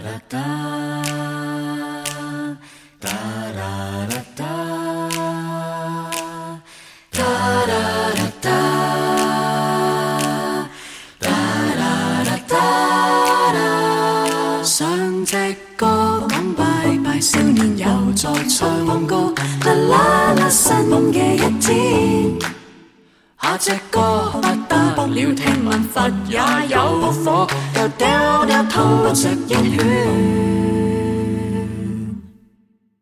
上隻歌講拜拜，少年又在唱廣告，啦啦啦新嘅一天。下隻歌不得了，聽聞佛也有火，又掉掉通不着一圈。